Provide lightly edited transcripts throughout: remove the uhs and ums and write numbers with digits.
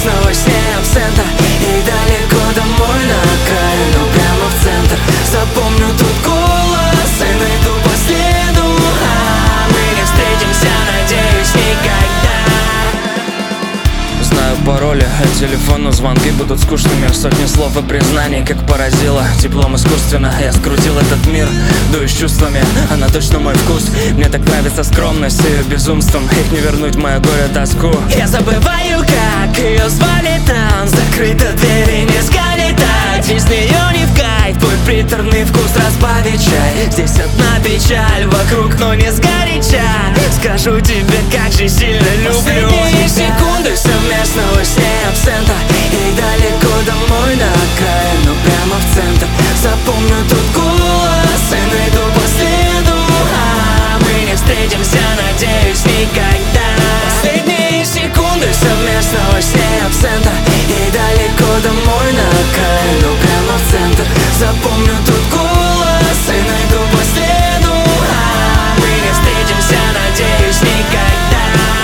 совместного с ней абсента. И далеко домой на окраину, прямо в центр. Запомню тут голос и найду по следу. Мы не встретимся, надеюсь, никогда. Знаю пароли от телефона, звонки будут скучными. Сотни слов и признаний, как поразило. Теплом искусственно я скрутил этот мир. Дуюсь чувствами, она точно мой вкус. Мне так нравится скромность с ее безумством. Их не вернуть, мою горе-тоску. Я забываю, как ее звали там. Закрыта дверь и не сгалит так. Без нее не в кайф, твой приторный вкус разбавит чай. Здесь одна печаль вокруг, но не сгоряча. Скажу тебе, как же сильно люблю. Последние секунды совместного с ней абсента. И далеко домой на окраину, прямо в центр. Запомню тут голос и найду по следу. Мы не встретимся, надеюсь, никогда. Последние секунды совместного с ней абсента. И далеко домой на окраину, прямо в центр. Запомню тут голос и найду по следу. Мы не встретимся, надеюсь, никогда.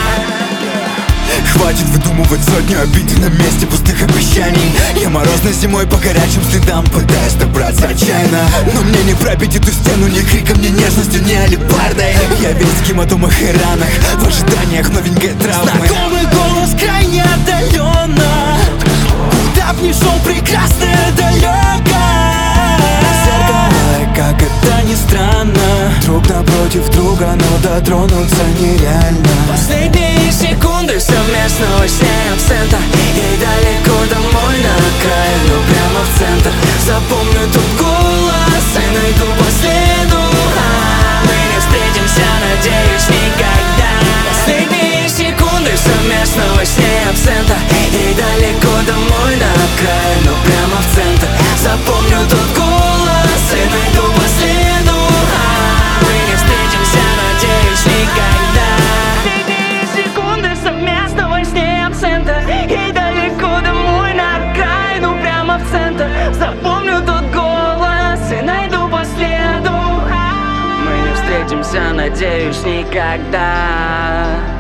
Хватит выдумывать сотню обид на месте пустых обещаний. Я морозной зимой по горячим следам пытаюсь добраться отчаянно. Но мне не пробить эту стену ни криком, ни нежностью, ни алебардой. Я весь в гематомах и ранах, в ожиданиях новенькой травмы. Знакомый голос крайне отдаленно. Куда б ни шел, прекрасно далеко. Зеркало, как это ни странно, друг напротив друга, но дотронуться нереально. Последние секунды совместного с ней абсента. И далеко домой на окраину, прямо в центр. Запомню тут голос и найду по следу. Мы не встретимся, надеюсь, никогда. Последние секунды совместного с ней абсента. И далеко домой на окраину, прямо в центр. Запомню тут голос и найду по следу. Мы не встретимся, надеюсь, никогда. Последние секунды совместного с ней абсента. И далеко домой на окраину, прямо в центр. Запомню тут голос и найду по следу. Мы не встретимся, надеюсь, никогда.